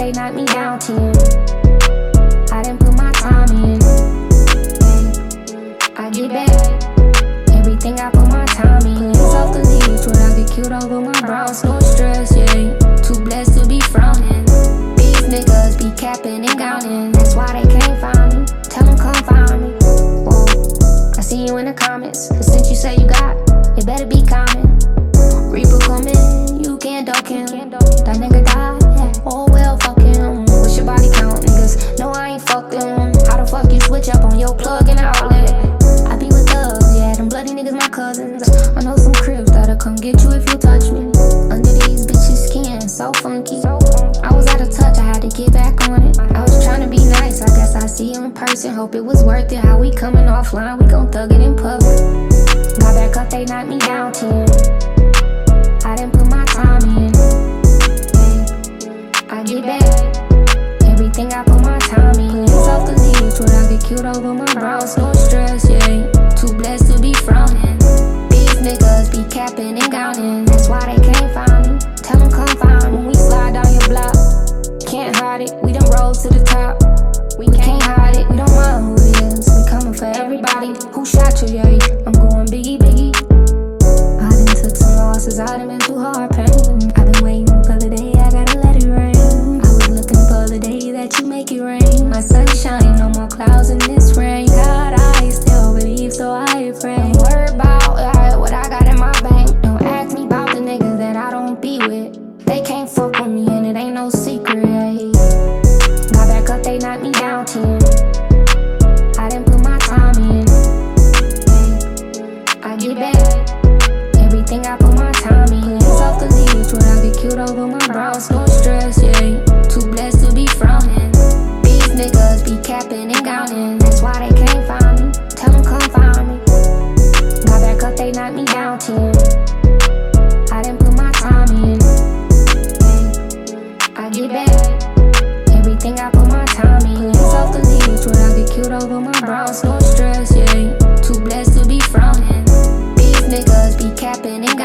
they knocked me down 10. I didn't put my time in. I get back everything I put my time in. It's off the leash when I get killed over my brows. No stress, yeah. Too blessed to be frowning. These niggas be capping and gowning. That's why they can't find me. Tell them come find me. Whoa, I see you in the comments. But since you say you got, it better be common. Reaper coming, you can't duck him. That nigga died, yeah. Oh well, fuck him. What's your body count, niggas? No, I ain't fucking. How the fuck you switch up on your plug and outlet? I be with thugs, yeah, them bloody niggas my cousins. I know some cribs that'll come get you if you touch me. Under these bitches' skin, so funky. I was out of touch, I had to get back on it. I was trying to be nice, I guess I see you in person. Hope it was worth it, how we coming offline, we gon' thug it in public. Got back up, they knocked me down 10. I didn't put my time in. I get back everything I put my time in. It's off the leash when I get killed over my brows. No stress, yeah. Too blessed to be frowning. These niggas be capping and gowning. That's why they can't find me. Tell them come find me. When we slide down your block, can't hide it. We done rose to the top. We can't hide it. We don't mind who it is. We coming for everybody. Who shot you, yeah? I'm going biggie, biggie. I done took some losses. I done been through hard pain. I've been waiting for the day I gotta let it rain. I was looking for the day that you make it rain. My sunshine, no more clouds in this rain. God, I still believe, so I pray. Don't worry about what I got in my bank. Don't ask me about the niggas that I don't be with. They can't fuck with me and it ain't no secret. Got back up, they knocked me down 10. I didn't put my time in. I get back everything I put my time in. It's off the leash when I get killed over my brows. No stress, yeah. Too blessed to be frowning. These niggas be capping and gowning. That's why they can't find me. Tell them come find me. Got back up, they knocked me down 10. I didn't put my time in. I get back everything I put my time in. It's off the leash when I get killed over my brows. No stress, yeah. Too blessed to be frowning. These niggas be capping and